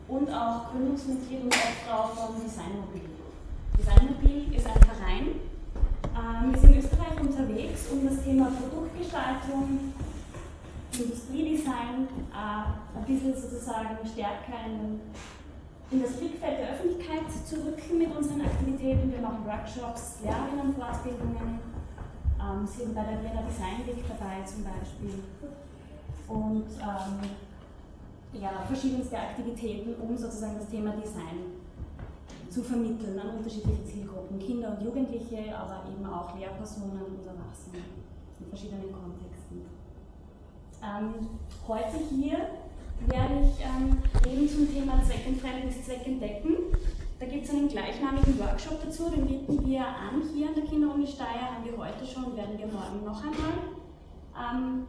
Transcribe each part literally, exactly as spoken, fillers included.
und auch Gründungsmitglied und Frau von Designmobil. Designmobil ist ein Verein. Ähm, wir sind in Österreich unterwegs, um das Thema Produktgestaltung, Industriedesign äh, ein bisschen sozusagen stärker in, in das Blickfeld der Öffentlichkeit zu rücken mit unseren Aktivitäten. Wir machen Workshops, Lehrerinnenfortbildungen, ähm, sind bei der Vienna Design Week dabei zum Beispiel und ähm, ja, verschiedenste Aktivitäten, um sozusagen das Thema Design zu vermitteln an unterschiedliche Zielgruppen, Kinder und Jugendliche, aber eben auch Lehrpersonen und Erwachsene in verschiedenen Kontexten. Ähm, heute hier werde ich ähm, reden zum Thema Zweckentfremden bis Zweckentdecken. Da gibt es einen gleichnamigen Workshop dazu, den bieten wir an hier an der Kinderuni Steyr, haben wir heute schon und werden wir morgen noch einmal. Ähm,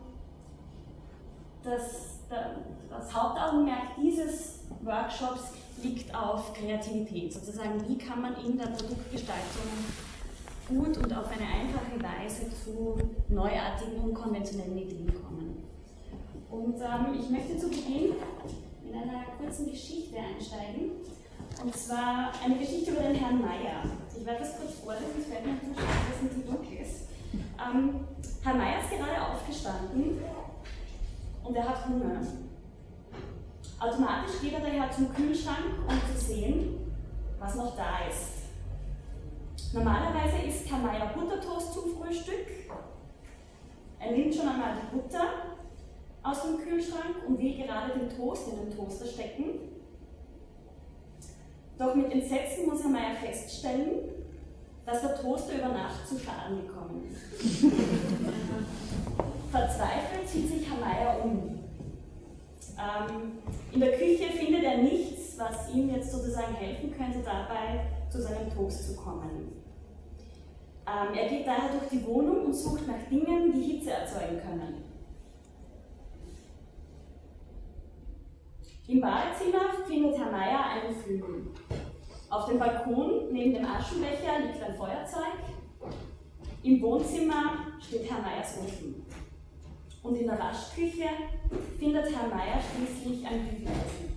das, das Hauptaugenmerk dieses Workshops liegt auf Kreativität, sozusagen wie kann man in der Produktgestaltung gut und auf eine einfache Weise zu neuartigen, unkonventionellen Ideen kommen. Und ähm, ich möchte zu Beginn in einer kurzen Geschichte einsteigen, und zwar eine Geschichte über den Herrn Meyer. Ich werde das kurz vorlesen, es fällt mir zu schade, dass es nicht dunkel ist. Ähm, Herr Meyer ist gerade aufgestanden und er hat Hunger. Automatisch geht er daher zum Kühlschrank, um zu sehen, was noch da ist. Normalerweise isst Herr Meyer Buttertoast zum Frühstück. Er nimmt schon einmal die Butter aus dem Kühlschrank und will gerade den Toast in den Toaster stecken. Doch mit Entsetzen muss Herr Meyer feststellen, dass der Toaster über Nacht zu Schaden gekommen ist. Verzweifelt zieht sich Herr Meyer um. Ähm, in der Küche findet er nichts, was ihm jetzt sozusagen helfen könnte, dabei zu seinem Toast zu kommen. Ähm, er geht daher durch die Wohnung und sucht nach Dingen, die Hitze erzeugen können. Im Badezimmer findet Herr Meyer einen Flügel. Auf dem Balkon neben dem Aschenbecher liegt ein Feuerzeug. Im Wohnzimmer steht Herr Meyers Ofen. Und in der Waschküche findet Herr Meyer schließlich ein Bügeleisen.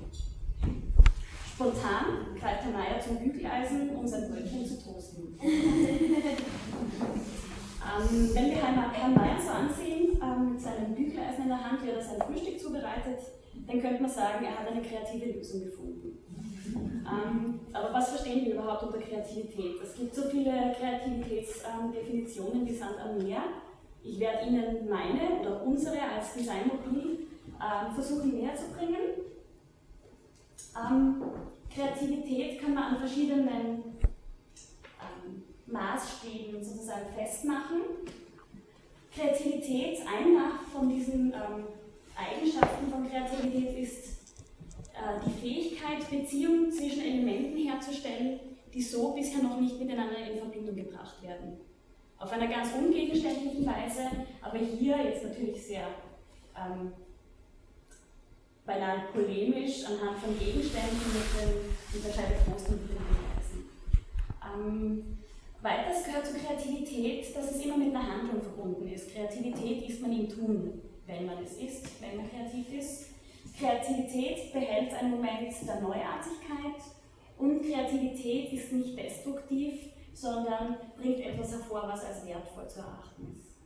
Spontan greift Herr Meyer zum Bügeleisen, um sein Brötchen zu toasten. ähm, wenn wir Herrn Meyer so ansehen, ähm, mit seinem Bügeleisen in der Hand, wie er sein Frühstück zubereitet, dann könnte man sagen, er hat eine kreative Lösung gefunden. Ähm, aber was verstehen wir überhaupt unter Kreativität? Es gibt so viele Kreativitätsdefinitionen ähm, wie Sand am Meer. Ich werde Ihnen meine oder unsere als Designmobil ähm, versuchen näher zu bringen. Ähm, Kreativität kann man an verschiedenen ähm, Maßstäben sozusagen festmachen. Kreativität, eine von diesen ähm, Eigenschaften von Kreativität ist äh, die Fähigkeit, Beziehungen zwischen Elementen herzustellen, die so bisher noch nicht miteinander in Verbindung gebracht werden. Auf einer ganz ungegenständlichen Weise, aber hier jetzt natürlich sehr ähm, beinahe polemisch anhand von Gegenständen mit den Unterscheide Trost und Bügeleisen. Ähm, weiters gehört zur Kreativität, dass es immer mit einer Handlung verbunden ist. Kreativität ist man im Tun, wenn man es ist, wenn man kreativ ist. Kreativität behält einen Moment der Neuartigkeit und Kreativität ist nicht destruktiv, sondern bringt etwas hervor, was als wertvoll zu erachten ist.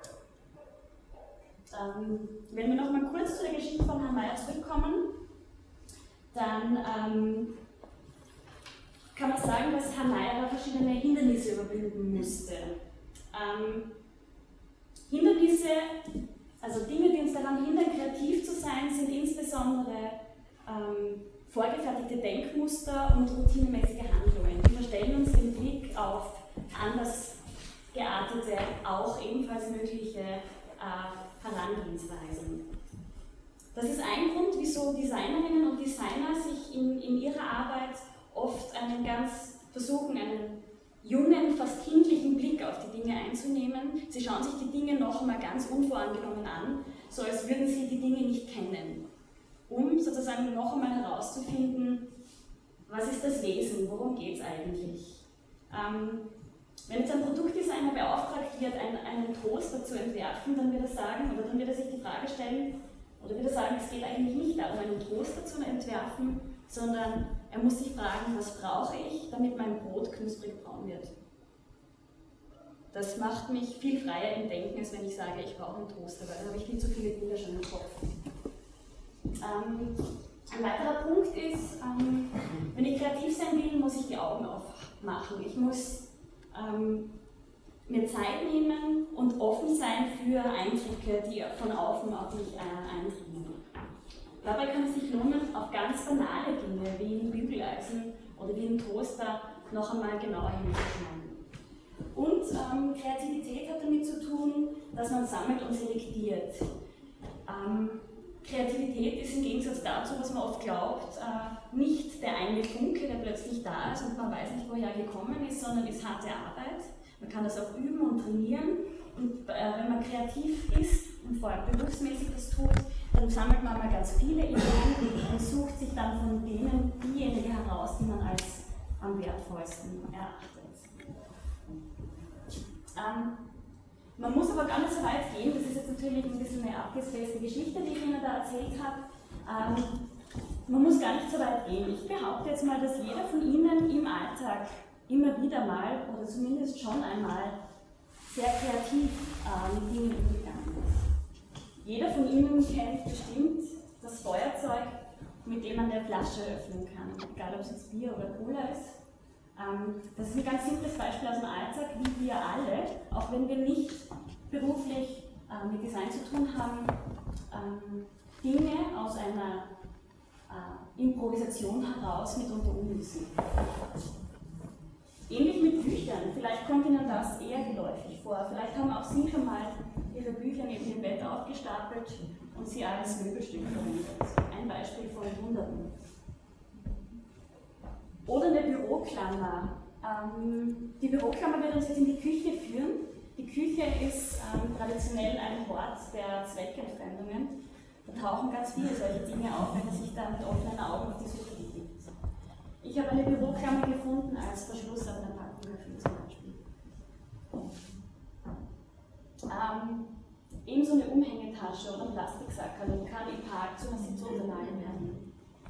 Ähm, wenn wir noch mal kurz zu der Geschichte von Herrn Meyer zurückkommen, dann ähm, kann man sagen, dass Herr Meyer verschiedene Hindernisse überwinden musste. Ähm, Hindernisse, also Dinge, die uns daran hindern, kreativ zu sein, sind insbesondere ähm, vorgefertigte Denkmuster und routinemäßige Handlungen. Die verstellen uns den Blick auf anders geartete, auch ebenfalls mögliche äh, Herangehensweisen. Das ist ein Grund, wieso Designerinnen und Designer sich in, in ihrer Arbeit oft einen ganz versuchen, einen jungen, fast kindlichen Blick auf die Dinge einzunehmen. Sie schauen sich die Dinge noch einmal ganz unvoreingenommen an, so als würden sie die Dinge nicht kennen, um sozusagen noch einmal herauszufinden, was ist das Wesen, worum geht es eigentlich. Ähm, wenn jetzt ein Produktdesigner beauftragt wird, einen, einen Toaster zu entwerfen, dann wird er sagen, oder dann wird er sich die Frage stellen, oder wird er sagen, es geht eigentlich nicht darum, einen Toaster zu entwerfen, sondern er muss sich fragen, was brauche ich, damit mein Brot knusprig braun wird. Das macht mich viel freier im Denken, als wenn ich sage, ich brauche einen Toaster, weil dann habe ich viel zu viele Bilder schon im Kopf. Ähm, ein weiterer Punkt ist, ähm, wenn ich kreativ sein will, muss ich die Augen aufmachen. Ich muss ähm, mir Zeit nehmen und offen sein für Eindrücke, die von außen auf mich äh, eindringen. Dabei kann es sich lohnen, auf ganz banale Dinge wie ein Bügeleisen oder wie ein Toaster noch einmal genauer hinzuschauen. Und ähm, Kreativität hat damit zu tun, dass man sammelt und selektiert. Ähm, Kreativität ist im Gegensatz dazu, was man oft glaubt, äh, nicht der eine Funke, der plötzlich da ist und man weiß nicht, woher er gekommen ist, sondern ist harte Arbeit. Man kann das auch üben und trainieren. Und äh, wenn man kreativ ist und vor allem berufsmäßig das tut, dann sammelt man mal ganz viele Ideen und sucht sich dann von denen diejenigen heraus, die man als am wertvollsten erachtet. Ähm, man muss aber gar nicht so weit gehen, das ist jetzt natürlich ein bisschen eine abgespacete Geschichte, die ich Ihnen da erzählt habe. Ähm, man muss gar nicht so weit gehen. Ich behaupte jetzt mal, dass jeder von Ihnen im Alltag immer wieder mal oder zumindest schon einmal sehr kreativ äh, mit Dingen umgegangen ist. Jeder von Ihnen kennt bestimmt das Feuerzeug, mit dem man eine Flasche öffnen kann, egal ob es jetzt Bier oder Cola ist. Ähm, das ist ein ganz simples Beispiel aus dem Alltag, wie wir alle, auch wenn wir nicht beruflich äh, mit Design zu tun haben, ähm, Dinge aus einer äh, Improvisation heraus mitunter umsetzen. Ähnlich mit Büchern, vielleicht kommt Ihnen das eher geläufig vor. Vielleicht haben auch Sie schon mal Ihre Bücher neben dem Bett aufgestapelt und sie als Möbelstück verwendet. Ein Beispiel von Hunderten. Oder eine Büroklammer. Ähm, die Büroklammer wird uns jetzt in die Küche führen. Die Küche ist ähm, traditionell ein Hort der Zweckentfremdungen. Da tauchen ganz viele solche Dinge auf, wenn man sich da mit offenen Augen auf die Suche begibt. Ich habe eine Büroklammer gefunden als Verschluss auf einer Packung zum Beispiel. Ähm, ebenso eine Umhängetasche oder ein Plastiksackerl kann im Park zu einer Sitzunterlage werden.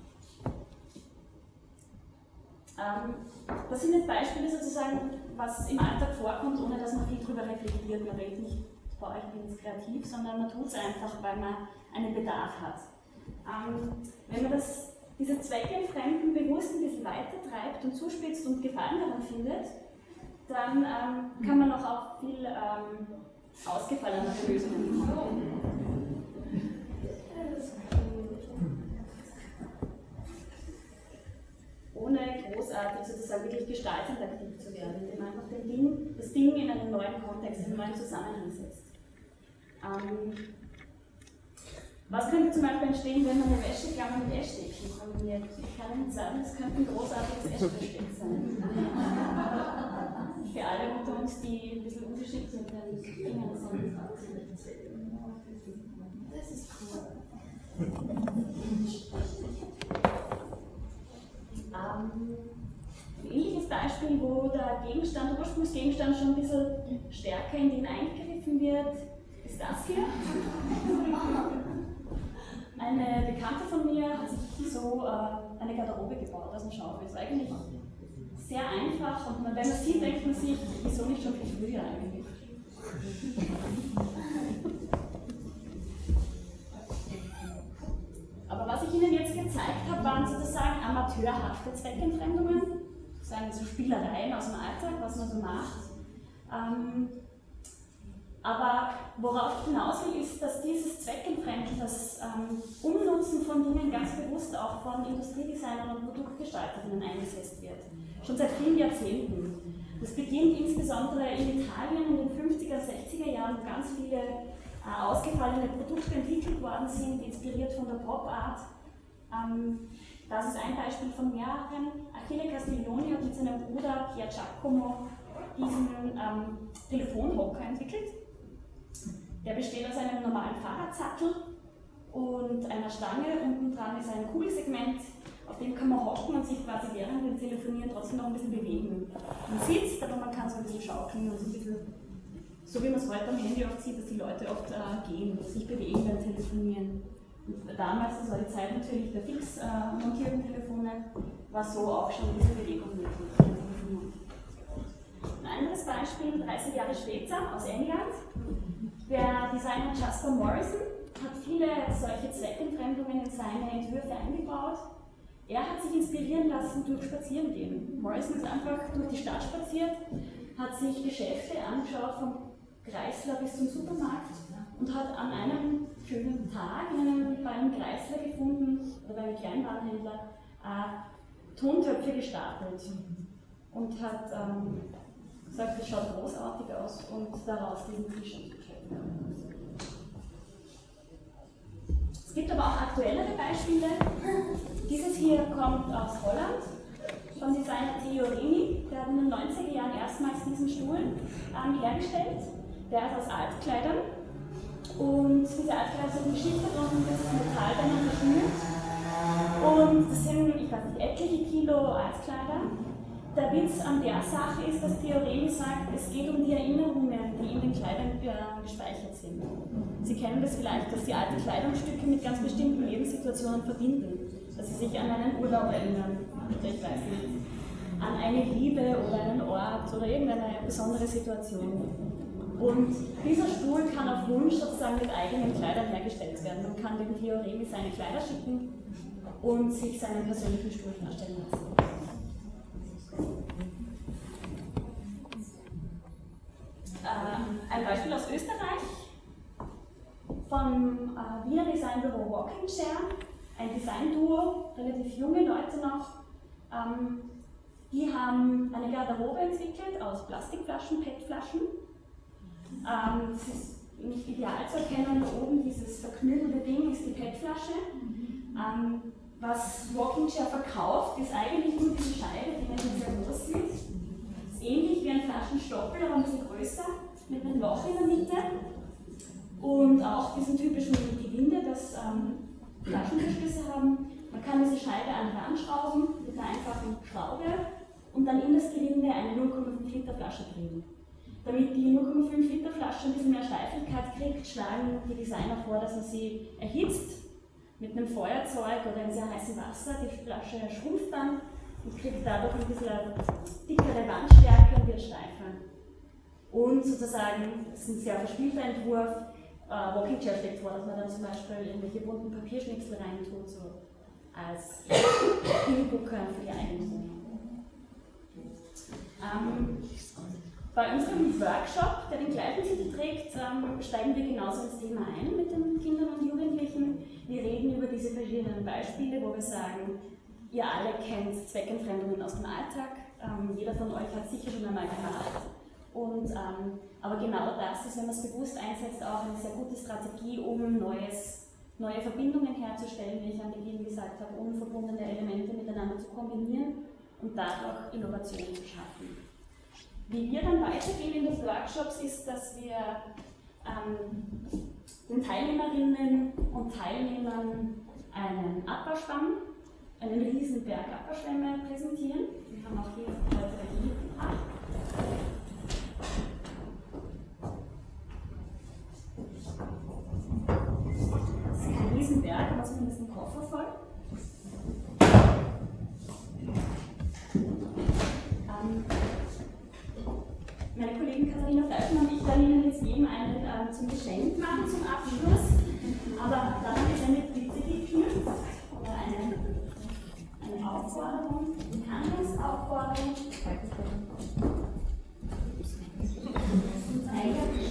Ähm, das sind jetzt Beispiele sozusagen, was im Alltag vorkommt, ohne dass man viel darüber reflektiert. Man denkt nicht, boah, ich bin jetzt kreativ, sondern man tut es einfach, weil man einen Bedarf hat. Ähm, wenn man das diese Zweckentfremden bewusst ein bisschen weiter treibt und zuspitzt und Gefallen daran findet, dann ähm, kann man noch auch viel ähm, ausgefallenere Lösungen machen. Ohne großartig sozusagen wirklich gestaltend aktiv zu werden, indem man einfach den Ding, das Ding in einen neuen Kontext, in einen neuen Zusammenhang setzt. Ähm, Was könnte zum Beispiel entstehen, wenn man eine Wäscheklammer mit Essstäbchen kombiniert? Ich kann Ihnen sagen, es könnte ein großartiges Essbesteck sein. Für alle unter uns, die ein bisschen ungeschickt mit den Fingern sind. Das ist cool. Ähm, ein ähnliches Beispiel, wo der Gegenstand, der Ursprungsgegenstand schon ein bisschen stärker in den eingegriffen wird, ist das hier. Eine Bekannte von mir hat sich so äh, eine Garderobe gebaut aus dem Schaufel. Das ist eigentlich sehr einfach und man, wenn man sieht, denkt man sich, wieso nicht schon viel früher eigentlich? Aber was ich Ihnen jetzt gezeigt habe, waren sozusagen amateurhafte Zweckentfremdungen, sozusagen so Spielereien aus dem Alltag, was man so macht. Ähm, Aber worauf ich hinaus will, ist, dass dieses Zweckentfremden, das ähm, Umnutzen von Dingen ganz bewusst auch von Industriedesignern und Produktgestalterinnen eingesetzt wird. Schon seit vielen Jahrzehnten. Das beginnt insbesondere in Italien in den fünfziger, sechziger Jahren, wo ganz viele äh, ausgefallene Produkte entwickelt worden sind, inspiriert von der Pop-Art. Ähm, das ist ein Beispiel von mehreren. Achille Castiglioni hat mit seinem Bruder Pier Giacomo diesen ähm, Telefonhocker entwickelt. Der besteht aus einem normalen Fahrradsattel und einer Stange. Unten dran ist ein Kugelsegment, auf dem kann man hocken und sich quasi während dem Telefonieren trotzdem noch ein bisschen bewegen. Man sitzt, aber man kann so ein bisschen schaukeln und so ein bisschen, so wie man es heute am Handy oft sieht, dass die Leute oft äh, gehen, sich bewegen beim Telefonieren. Und damals, das war die Zeit natürlich der fix äh, montierten Telefone, war so auch schon diese Bewegung möglich. Ein anderes Beispiel, dreißig Jahre später, aus England. Der Designer Jasper Morrison hat viele solche Zweckentfremdungen in seine Entwürfe eingebaut. Er hat sich inspirieren lassen durch Spazierengehen. Morrison ist einfach durch die Stadt spaziert, hat sich Geschäfte angeschaut, vom Kreisler bis zum Supermarkt und hat an einem schönen Tag in einem, bei einem Kreisler gefunden, oder bei einem Kleinwarenhändler, äh, Tontöpfe gestapelt und hat ähm, gesagt, das schaut großartig aus und daraus diesen Tisch entwickelt. Es gibt aber auch aktuellere Beispiele. Dieses hier kommt aus Holland, vom Designer Theo Remy. Der hat in den neunziger Jahren erstmals diesen Stuhl ähm, hergestellt. Der ist aus Altkleidern. Und diese Altkleider sind geschichtet und das Metall dann verschnürt. Und das sind, ich weiß nicht, etliche Kilo Altkleider. Der Witz an der Sache ist, dass Theo Remy sagt, es geht um die Erinnerungen, die in den Kleidern gespeichert sind. Sie kennen das vielleicht, dass die alten Kleidungsstücke mit ganz bestimmten Lebenssituationen verbinden. Dass sie sich an einen Urlaub erinnern, ich weiß nicht, an eine Liebe oder einen Ort oder irgendeine besondere Situation. Und dieser Stuhl kann auf Wunsch sozusagen mit eigenen Kleidern hergestellt werden. Man kann dem Theo Remy seine Kleider schicken und sich seinen persönlichen Stuhl herstellen lassen. Äh, ein Beispiel aus Österreich vom äh, Wiener Designbüro Walking Chair, ein Designduo, relativ junge Leute noch. Ähm, die haben eine Garderobe entwickelt aus Plastikflaschen, P E T-Flaschen. Ähm, das ist nicht ideal zu erkennen, oben dieses verknüppelte Ding ist die P E T-Flasche. Ähm, was Walking Chair verkauft, ist eigentlich nur diese Scheibe, die man hier sehr groß sieht. Ähnlich wie ein Flaschenstoppel, aber ein bisschen größer, mit einem Loch in der Mitte. Und auch diesen typischen Gewinde, das ähm, Flaschenverschlüsse haben. Man kann diese Scheibe an den Rand schrauben mit einer einfachen Schraube und dann in das Gewinde eine null Komma fünf Liter Flasche drehen. Damit die null Komma fünf Liter Flasche ein bisschen mehr Steifigkeit kriegt, schlagen die Designer vor, dass man sie erhitzt mit einem Feuerzeug oder einem sehr heißen Wasser. Die Flasche schrumpft dann und kriegt dadurch ein bisschen dickere Wandstärke und wird steifer. Und sozusagen, das ist ein sehr verspielter Entwurf, äh, Walking Chair schlägt vor, dass man dann zum Beispiel irgendwelche bunten Papierschnipsel reintut, so als Hingucker für die eigene Wohnung. Ähm, bei unserem Workshop, der den gleichen Titel trägt, ähm, steigen wir genauso ins Thema ein mit den Kindern und Jugendlichen. Wir reden über diese verschiedenen Beispiele, wo wir sagen, ihr alle kennt Zweckentfremdungen aus dem Alltag, ähm, jeder von euch hat sicher schon einmal gemacht. Und, ähm, aber genau das ist, wenn man es bewusst einsetzt, auch eine sehr gute Strategie, um neues, neue Verbindungen herzustellen, wie ich am Beginn gesagt habe, unverbundene Elemente miteinander zu kombinieren und dadurch Innovationen zu schaffen. Wie wir dann weitergehen in den Workshops ist, dass wir ähm, den Teilnehmerinnen und Teilnehmern einen Abbauschwamm, einen riesen Berg Abwasserschwämme präsentieren. Wir haben auch hier Batterie gebracht. Das ist ein Riesenberg, aber zumindest ein Koffer voll. Ähm, meine Kollegin Katharina Fleischmann und ich werden Ihnen jetzt jedem einen äh, zum Geschenk machen zum Abschluss. Aber dann ist eine Blitze geknüpft oder eine, eine Aufforderung, eine Handlungsaufforderung. Und eigentlich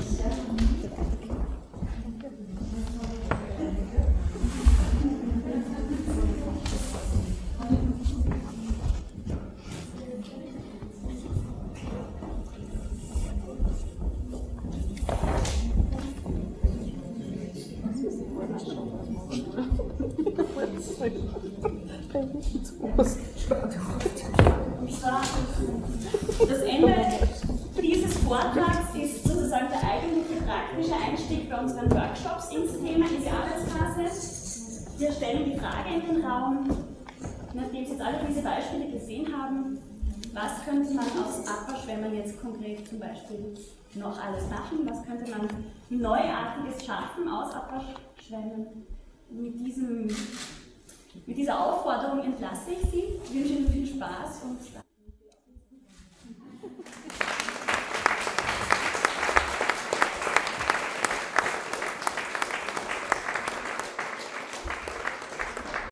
das Ende dieses Vortrags ist sozusagen der eigentliche praktische Einstieg bei unseren Workshops ins Thema, in die Arbeitsphase. Wir stellen die Frage in den Raum, nachdem Sie jetzt alle diese Beispiele gesehen haben, was könnte man aus Abbauschwämmen jetzt konkret zum Beispiel noch alles machen? Was könnte man Neuartiges schaffen aus Abbauschwämmen? mit, diesem, mit dieser Aufforderung entlasse ich Sie. Ich wünsche Ihnen